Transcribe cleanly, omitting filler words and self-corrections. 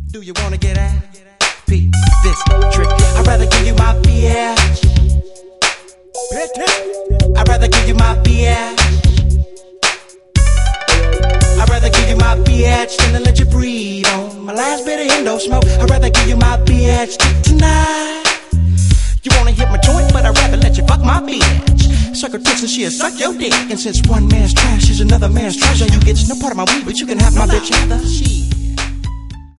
Do you wanna get out? Peep this trick. I'd rather give you my bitch. I'd rather give you my bitch. I'd rather give you my bitch than to let you breathe on my last bit of endo smoke. I'd rather give you my bitch tonight. You wanna hit my joint, but I'd rather let you fuck my bitch. Suck her tits and she'll suck your dick. And since one man's trash is another man's treasure, you get no part of my weed, but you can have my bitch either. She